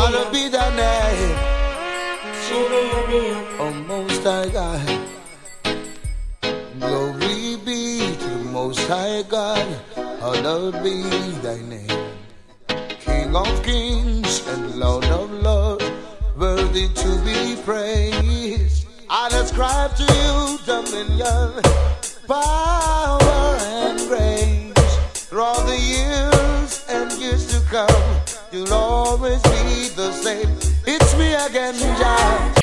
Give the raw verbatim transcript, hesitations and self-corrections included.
Hallowed be thy name, O Most High God. Glory be to the Most High God. Hallowed be thy name, King of kings and Lord of lords, worthy to be praised. I ascribe to you dominion, power and grace. Through all the years and years to come, you'll always be the same. It's me again, Jah.